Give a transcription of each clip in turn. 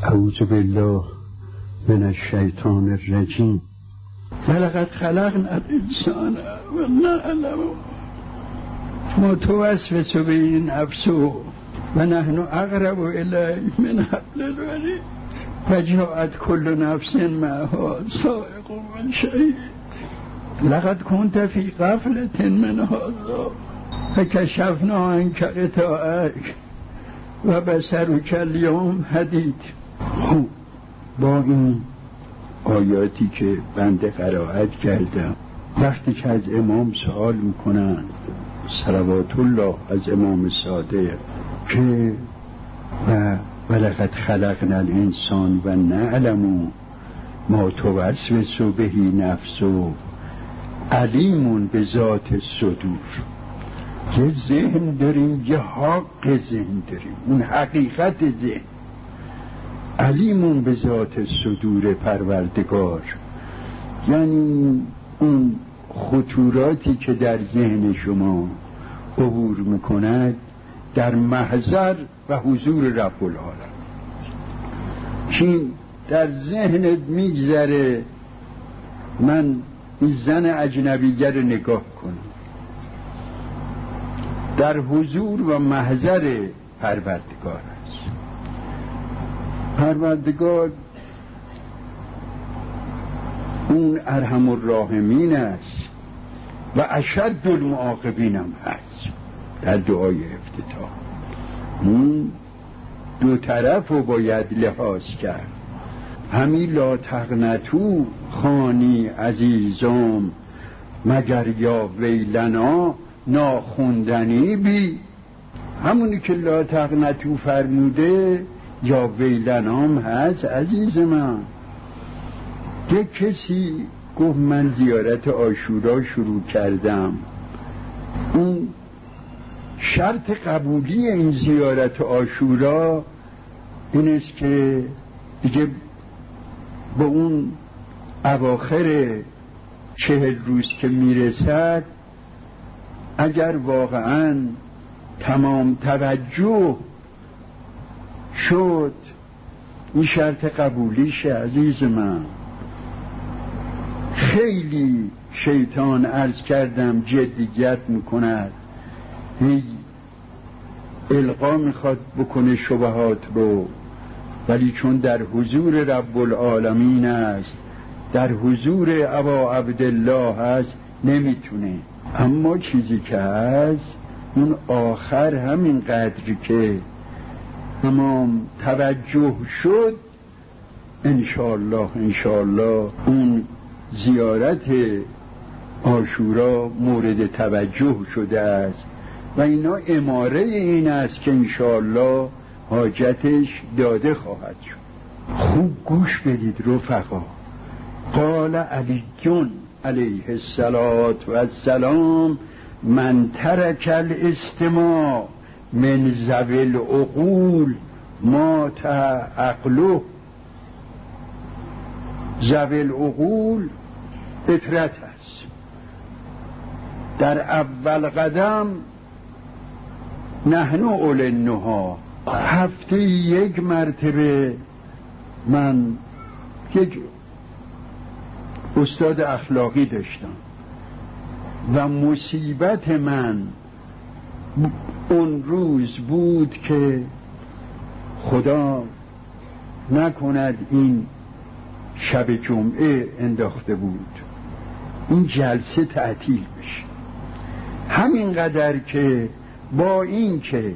اعوذ بالله من الشیطان الرجیم. ولقد خلقنا الانسان و نعلم ما توسوس به نفسه و نحن اقرب الیه من حبل الورید و جاءت کل نفس معها سائق و شهید لقد كنت في غفلة من هذا فكشفنا عنك غطاءك و بصرك اليوم حدید. خب با این آیاتی که بنده قرائت کردم، وقتی که از امام سوال میکنن صلوات الله از امام صادق که ولقد خلقنا الانسان و نعلم ما توسوس به نفسه علیم به ذات الصدور، یه ذهن داریم، یه حق ذهن داریم، اون حقیقت ذهن. علیمون به ذات صدور پروردگار یعنی اون خطوراتی که در ذهن شما عبور میکند در محضر و حضور رب العالمین. که در ذهنت میگذره من این زن اجنبیگر رو نگاه کنم، در حضور و محضر پروردگار است. پروردگار اون ارحم الراحمین است و اشد المعاقبین هم هست. در دعای افتتاح اون دو طرف رو باید لحاظ کرد. همی لا تقنطوا خانی عزیزام مگر یا ویلنا ناخوندنی بی. همونی که لا تقنطوا فرموده یا ویلنام هست. عزیز من، یک کسی گفت من زیارت عاشورا شروع کردم، اون شرط قبولی این زیارت عاشورا این است که دیگه با اون اواخر 40 روز که میرسد اگر واقعا تمام توجه شد این شرط قبولیشه. عزیز من، خیلی شیطان عرض کردم جدیت میکند، القا میخواد بکنه شبهات رو، ولی چون در حضور رب العالمین است، در حضور ابا عبدالله هست، نمیتونه. اما چیزی که هست اون آخر همین قدری که تمام توجه شد انشاءالله اون زیارت عاشورا مورد توجه شده است و اینا اماره این است که انشاءالله حاجتش داده خواهد شد. خوب گوش بدید رفقا. قال علی علیه السلام من ترک الاستماع من ذوی العقول مات عقله. ذوی العقول فطرت است. در اول قدم نحن اولی النهی. هفته یک مرتبه من یک استاد اخلاقی داشتم و مصیبت من اون روز بود که خدا نکند این شب جمعه انداخته بود این جلسه تعطیل بشه. همینقدر که با این که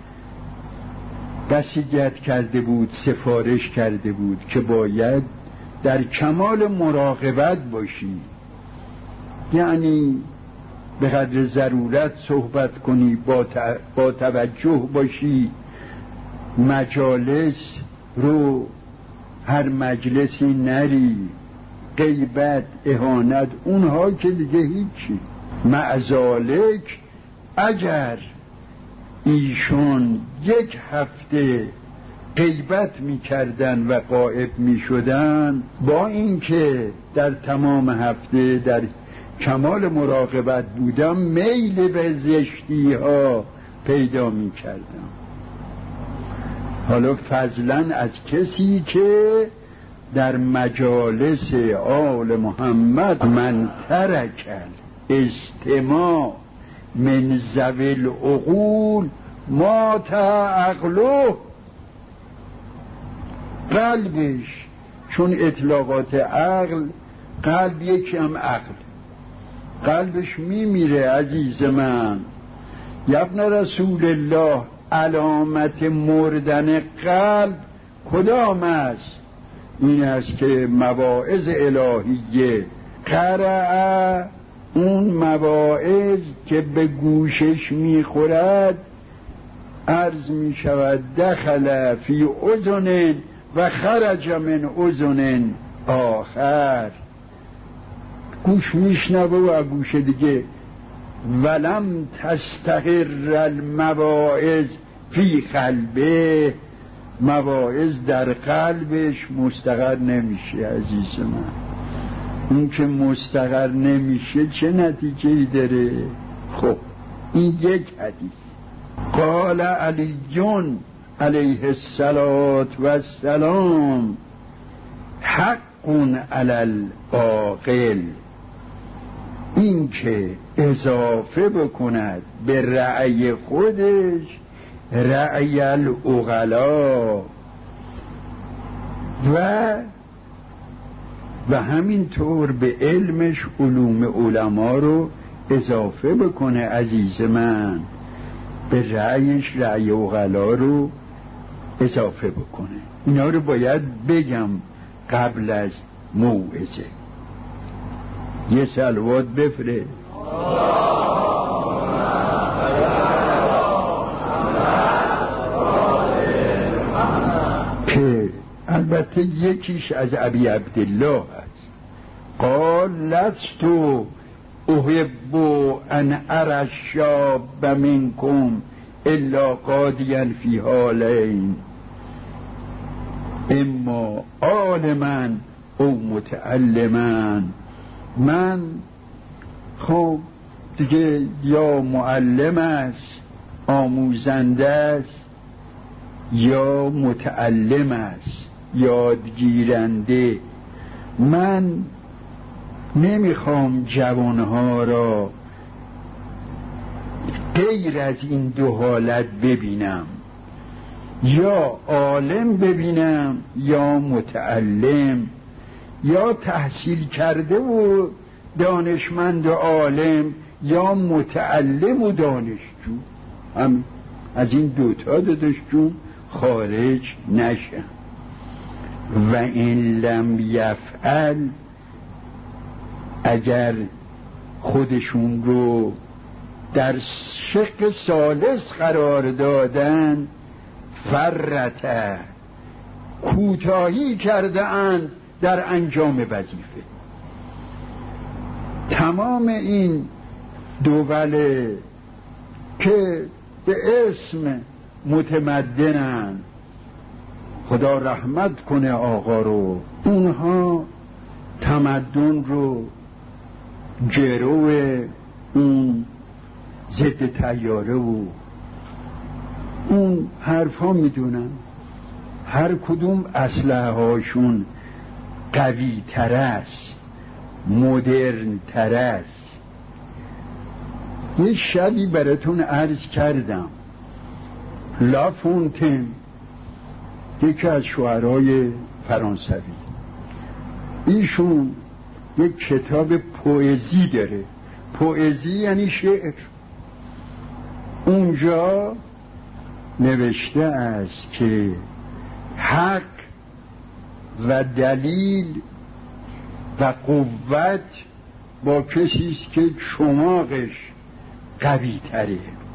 وصیت کرده بود، سفارش کرده بود که باید در کمال مراقبت باشی، یعنی به قدر ضرورت صحبت کنی، با توجه باشی، مجالس رو هر مجلسی نری، غیبت، اهانت، اونها که دیگه هیچی. معذالک اگر ایشون یک هفته غیبت میکردن و غائب میشدن، با اینکه در تمام هفته در کمال مراقبت بودم، میل به زشتی ها پیدا میکردم. حالا فضلا از کسی که در مجالس آل محمد من ترکل استماع من ذوی العقول ما عقله، قلبش چون اطلاقات عقل، قلب یکی هم عقل، قلبش میمیره. عزیز من، یبن رسول الله، علامت مردن قلب کدام است؟ این است که مواعظ الهیه قرأ، اون مواعظ که به گوشش میخورد، عرض میشود دخل فی اذن و خرج من اذن آخر، گوش میشنوه و گوش دیگه. ولم تستقر المواعظ فی قلبه، مواعظ در قلبش مستقر نمیشه. عزیز من، اون که مستقر نمیشه چه نتیجه‌ای داره؟ خب این یک حدیث. قال علی علیه السلام حق علی العاقل، این که اضافه بکند به رأی خودش رأی العقلا و همینطور به علمش علوم علما رو اضافه بکنه. عزیز من، به رأیش رأی عقلا رو اضافه بکنه. اینا رو باید بگم قبل از موعظه. یه صلوات بفرست. که البته یکیش از ابی عبدالله است. قال لست احب ان ارى الشاب منکم الا قادیا فی حالین، اما عالما او متعلما. من خب دیگه یا معلم است، آموزنده است، یا متعلم است، یادگیرنده. من نمیخوام جوانها را غیر از این دو حالت ببینم، یا عالم ببینم یا متعلم، یا تحصیل کرده و دانشمند و عالم یا متعلم و دانشجو. هم از این دوتا داداشجون خارج نشم. و این لم یفعل، اگر خودشون رو در شق ثالث قرار دادن، فرته کوتاهی کرده اند در انجام وظیفه. تمام این دول که به اسم متمدنن، خدا رحمت کنه آقا رو، اونها تمدن رو جرو اون ضد طیاره و اون حرفا میدونن. هر کدوم اسلحه هاشون قوی تر است، مدرن تر است. یه شبی براتون عرض کردم، لافونتن یکی از شاعرای فرانسوی، ایشون یک کتاب پوئزی داره. پوئزی یعنی شعر. اونجا نوشته است که حق و دلیل و قوت با کسیست که چماقش قوی تره.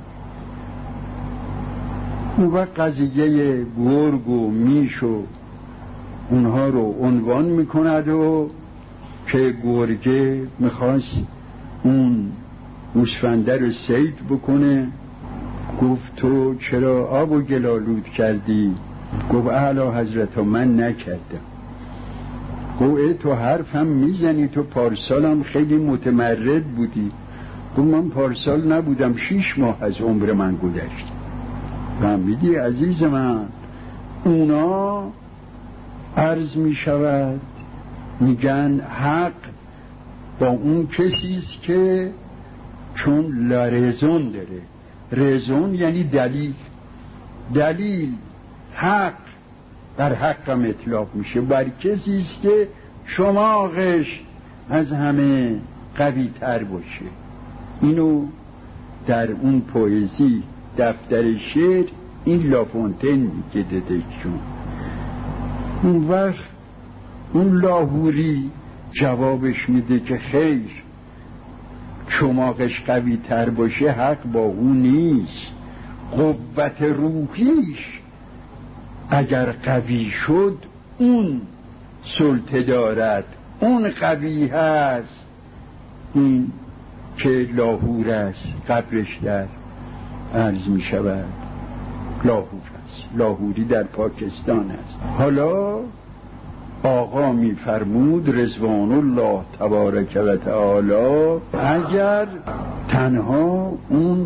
اون وقت قضیه گرگ و میش و اونها رو عنوان میکند و که گرگه میخواست اون گوسفنده رو صید بکنه. گفت تو چرا آب و گلالود کردی؟ گفت اعلی حضرت من نکردم. گفت تو حرف هم میزنی، تو پارسال هم خیلی متمرد بودی. گفت من پارسال نبودم، 6 ماه از عمر من گذشت. فهمیدی عزیز من؟ اونا عرض می شود میگن حق با اون کسیست که چون لرزون داره. رزون یعنی دلیل حق بر حقم اطلاق میشه بر کسیست که شماغش از همه قوی تر باشه. اینو در اون پویزی دفتر شعر این لافونتین میگه ددکشون. اون وقت اون لاهوری جوابش میده که خیر، چماقش قوی تر باشه حق با اون نیست، قوت روحیش اگر قوی شد اون سلطه دارد، اون قوی هست. این که لاهور است، قبرش در عرض می شود لاهور است، لاهوری در پاکستان است. حالا آقا می فرمود رضوان الله تبارک و تعالی اگر تنها اون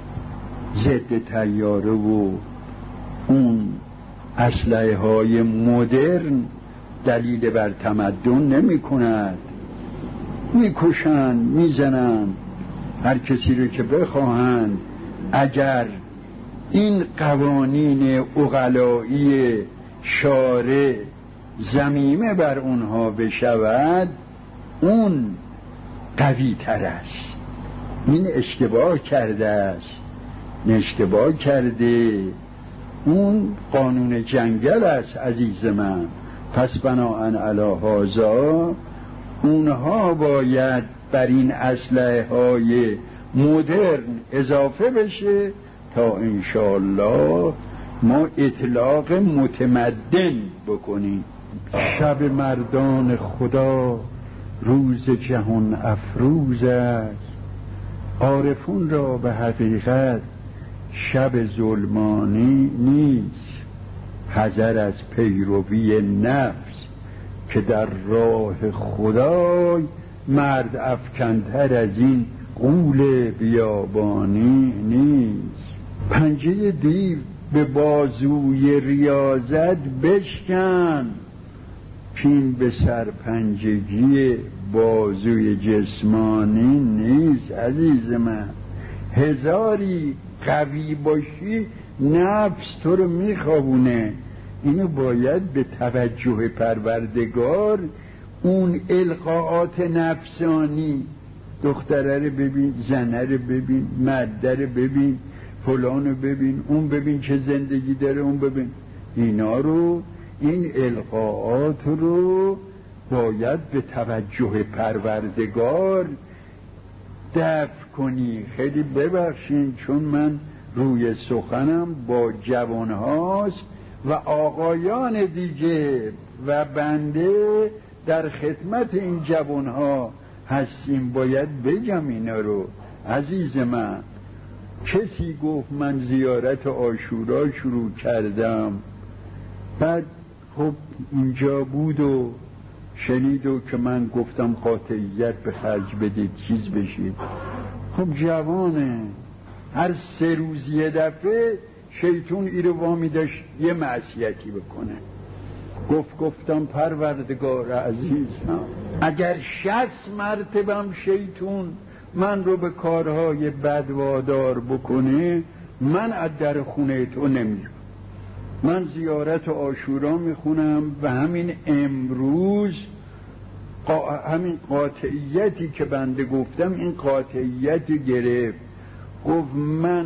ضد طیاره و اون اسلحه های مدرن دلیل بر تمدن نمی کند، می کشن می زنن هر کسی رو که بخواهند، اگر این قوانین عقلایی شارع ضمیمه بر اونها بشود اون قوی تر است. این اشتباه کرده است، اشتباه کرده، اون قانون جنگل است عزیز من. پس بناهن علی هذا اونها باید بر این اسلحه های مدرن اضافه بشه تا انشاءالله ما اطلاق متمدن بکنیم. شب مردان خدا روز جهان افروز است، عارفون را به حقیقت شب ظلمانی نیست. حذر از پیروی نفس که در راه خدای مرد افکنتر از این غول بیابانی نیست. پنجه دیو به بازوی ریاضت بشکن، چین به سرپنجگی بازوی جسمانی نیست عزیز من. هزاری قوی باشی نفس تو رو میخوابونه. اینو باید به توجه پروردگار اون القاءات نفسانی، دختره رو ببین، زنه رو ببین، مرده رو ببین، فلان رو ببین، اون ببین چه زندگی داره، اون ببین، اینا رو، این القاءات رو باید به توجه پروردگار دفع کنی. خیلی ببخشین چون من روی سخنم با جوان هاست و آقایان دیگه و بنده در خدمت این جوان ها هستیم، باید بگم اینا رو. عزیز من، کسی گفت من زیارت عاشورا شروع کردم، بعد خب اینجا بود و شنید و که من گفتم قاطعیت به خرج بدید چیز بشید. خب جوانه، هر 3 روز یه دفعه شیطون ایرو وامی داشت یه معصیتی بکنه. گفتم پروردگار عزیزم، اگر 60 مرتبه شیطون من رو به کارهای بد وادار بکنه، من از در خونه تو نمیرم. من زیارت عاشورا میخونم و همین امروز همین قاطعیتی که بنده گفتم، این قاطعیت گرفت. گفت من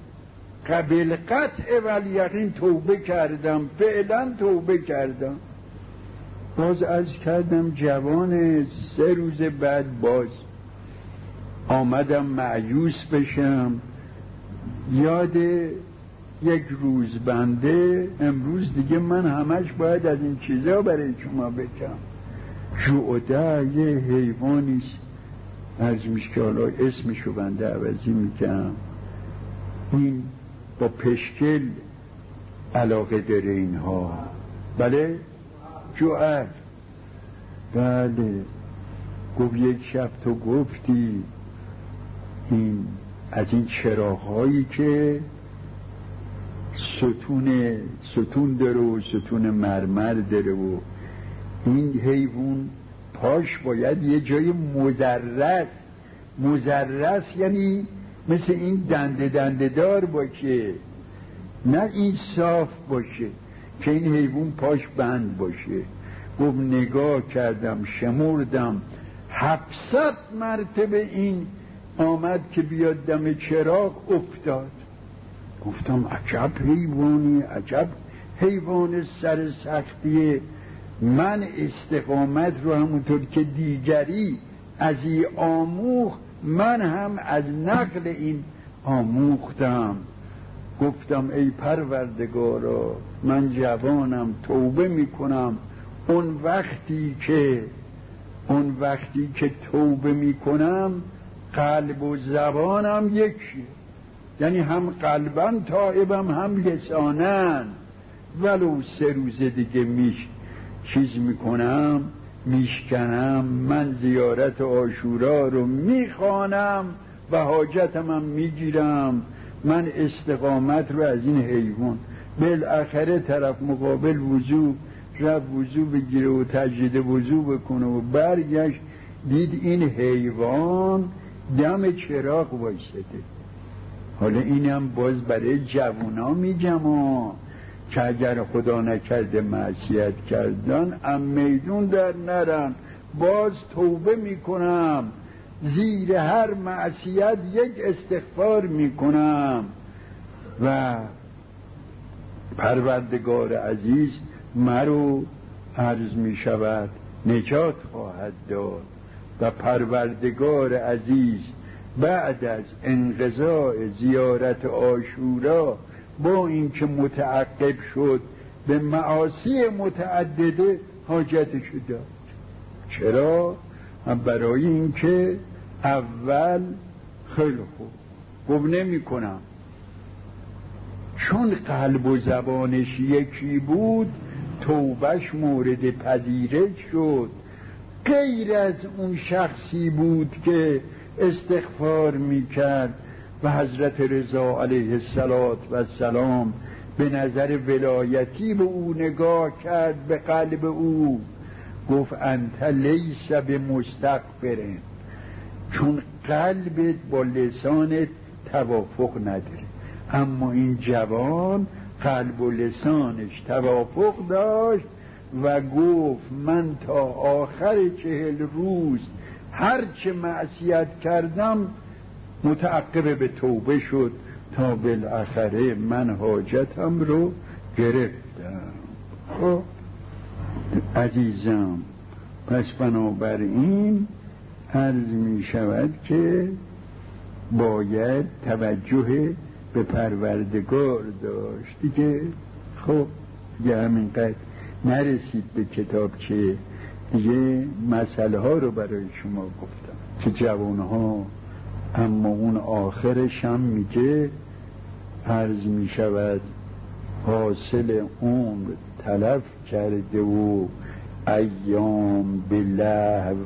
قبل قطع والیقین توبه کردم، فعلا توبه کردم. باز عرض کردم جوان 3 روز بعد باز آمدم مایوس بشم. یاد یک روز بنده امروز دیگه من همش باید از این چیزا برای شما بگم. جعده یه حیوانیست، عرض میشه که حالا اسمشو بنده عوضی میکنم، این با پشکل علاقه داره اینها. بله جوعر، بله. گفت یک شب تو گفتی این از این چراغ‌هایی که ستون داره و ستون مرمر داره و این حیوان پاش باید یه جای مزرس یعنی مثل این دنده دار باشه، نه این صاف باشه که این حیوان پاش بند باشه. گفت نگاه کردم شمردم 700 مرتبه این آمد که بیاد دم چراغ افتاد. گفتم عجب حیوانی، عجب حیوان سر سختیه. من استقامت رو همونطور که دیگری از این آموخت، من هم از نقل این آموختم. گفتم ای پروردگارا من جوانم، توبه میکنم. اون وقتی که توبه میکنم قلب و زبانم یکیه، یعنی هم قلبم تائبم هم لسانن. ولو 3 روز دیگه میشکنم، من زیارت عاشورا رو میخوانم و حاجتم هم میگیرم. من استقامت رو از این حیوان. بالاخره طرف مقابل رفت وضو بگیره و تجدید وضو بکنه و برگشت دید این حیوان دم چراغ وایساده. حالا اینم باز برای جوونا میگم که اگر خدا نکرده معصیت کردن میدون در نرن، باز توبه میکنم، زیر هر معصیت یک استغفار میکنم و پروردگار عزیز مرو عرض میشود نجات خواهد داد. و پروردگار عزیز بعد از انقضاء زیارت عاشورا با اینکه متعقب شد به معاصی متعدده حاجتشو داد. چرا؟ برای اینکه اول خیلی خوب گفت نمی کنم، چون قلب و زبانش یکی بود توبهش مورد پذیرش شد. غیر از اون شخصی بود که استغفار میکرد و حضرت رضا علیه السلام به نظر ولایتی به او نگاه کرد، به قلب او گفت انت لیس بمستغفرین، چون قلبت با لسانت توافق نداره. اما این جوان قلب و لسانش توافق داشت و گفت من تا آخر 40 روز هرچه معصیت کردم متعقب به توبه شد تا بالاخره من حاجتم رو گرفتم. خب عزیزم، پس بنابراین عرض می شود که باید توجه به پروردگار داشت دیگه. خب دیگه همینقدر نرسید به کتابچه دیگه، مسئله ها رو برای شما گفتم که جوانها. اما اون آخرش هم میگه عرض می شود حاصل عمر تلف کرده و ایام به لهو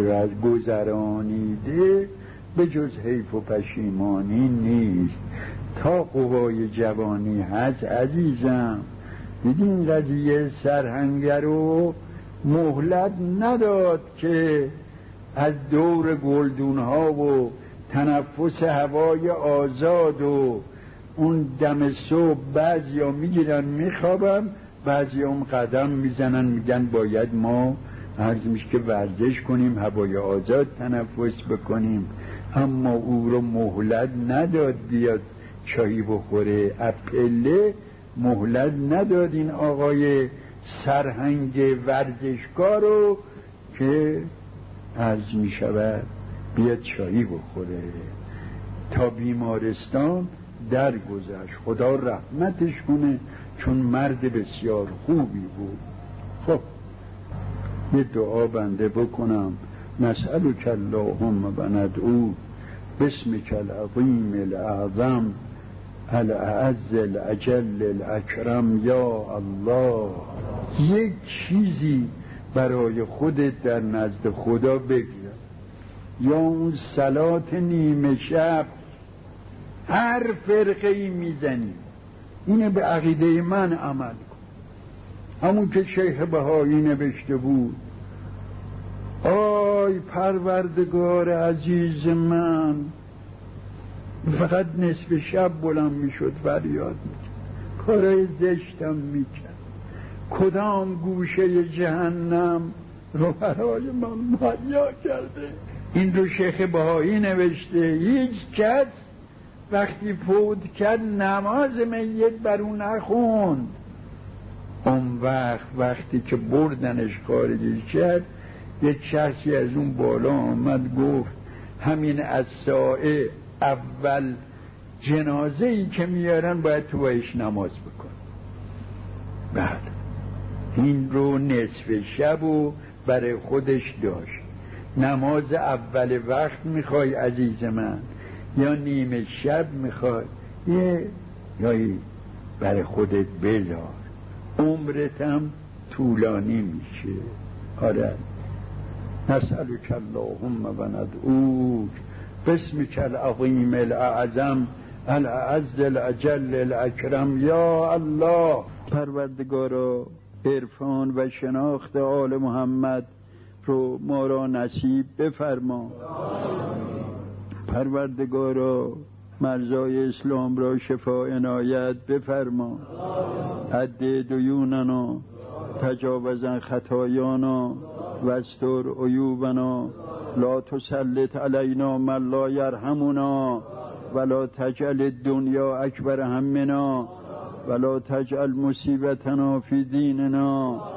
گذرانیده، به جز حیف و پشیمانی نیست. تا قوای جوانی هست عزیزم. دیدین قضیه سرهنگر رو مهلت نداد که از دور گلدون ها و تنفس هوای آزاد و اون دم صبح بعضی ها میگیرن میخوابن، بعضی هم قدم میزنن میگن باید ما عرض میشه که ورزش کنیم، هوای آزاد تنفس بکنیم. اما او رو مهلت نداد بیاد چایی بخوره، اپله مهلت نداد این آقای سرهنگ ورزشکار رو که عرض می شود بیاد چایی بخوره، تا بیمارستان درگذشت. خدا رحمتش کنه، چون مرد بسیار خوبی بود. خب یه دعا بنده بکنم. نسألک اللهم و ندعو باسمک العظیم الاعظم الاعز الاجل الاکرم یا الله. یک چیزی برای خودت در نزد خدا بگیر، یا اون صلات نیمه شب هر فرقه‌ای میزنی اینه به عقیده من عمل کن. همون که شیخ بهایی نوشته بود: آی پروردگار عزیز من، فقط نصف شب بلند میشد فریاد میکرد، کارای زشتم میکرد، کدام گوشه جهنم رو برای من مهیا کرده. این رو شیخ بهایی نوشته. هیچ کس وقتی فوت کرد نماز میت بر اون نخوند. اون وقتی که بردنش خارجی کرد، یک شخصی از اون بالا آمد گفت همین از ساعه اول جنازه ای که میارن باید تو بایش نماز بکن. بعد این رو نصف شب و برای خودش داشت. نماز اول وقت میخوای عزیز من یا نیمه شب میخوای؟ یا برای خودت بذار، عمرت هم طولانی میشه. آره، نسألک اللهم و ندعوک باسمک العظیم الاعظم الاعز الاجل الاکرم یا الله. پروردگارا عرفان و شناخت آل محمد رو ما را نصیب بفرما. پروردگارا مرزای اسلام را شفا عنایت بفرما. عد دیوننا، تجاوز عن خطایانا و استر عیوبنا، لا تسلط علینا من لا یرحمنا، ولا تجعل الدنیا اکبر همنا، ولا تجعل مصیبتنا فی دیننا.